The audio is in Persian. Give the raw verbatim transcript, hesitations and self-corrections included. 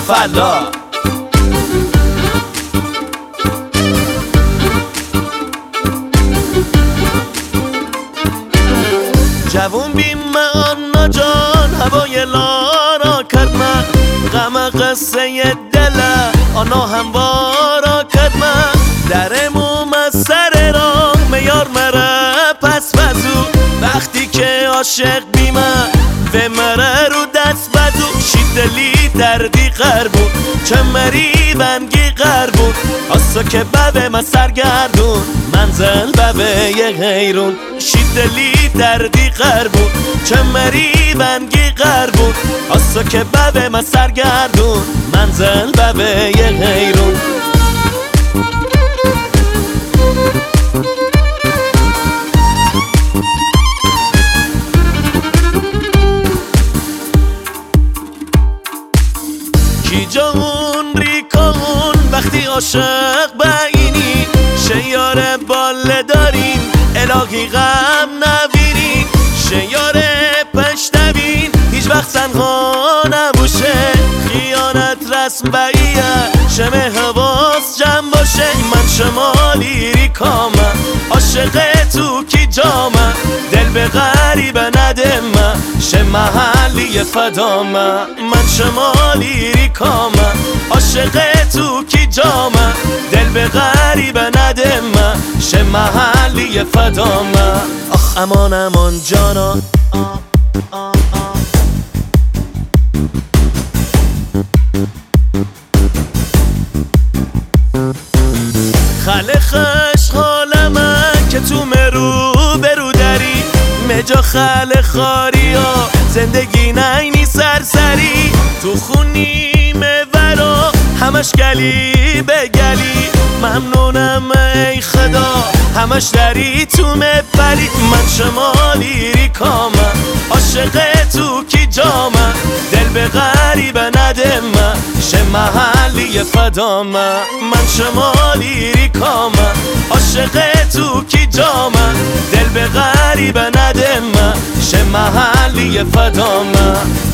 فلا. جوون بیم آنا جان هوای لارا کرد من، غم قصه دل آنا هموارا کرد من. درموم از سر راه میار مره پس وزو، وقتی که عاشق بیمه و مره رو دست بدو. شیدلی دردی قربون چه مری بنگی قربون، آسا که ببه ما سرگردون منزل ببه یه غیرون. شیدلی دردی قربون چه مری بنگی قربون، آسا که ببه ما سرگردون منزل ببه یه غیرون. کی جون ریکون وقتی عاشق بینی، شیار باله دارین الهی غم نبینین. شیار پشتبین هیچ وقت تنها نباشه، خیانت رسم بایه شمه حواس جمع باشه. من شمالی ریکامم عاشق تو کی جامم، دل به غریبه ندمه شه محلی فدامه. من شمالی ریکامم عاشق تو کی جامم، دل به غریبه ندمه شه محلی فدامه. آخ امان امان جانا خله خش خالمه که تو مرو برو داری، مجا خله خاری ها زندگی نینی سرسری. تو خونی مورا همش گلی به گلی، ممنونم ای خدا همش داری تو مبری. من شمالی ریکامم عاشق تو کی جامم، دل به غریبه ندمه شه محلی فدامه. من شمالی ریکامم عاشق تو کی جامم، دل به غریبه ندمه شه محلی فدامه.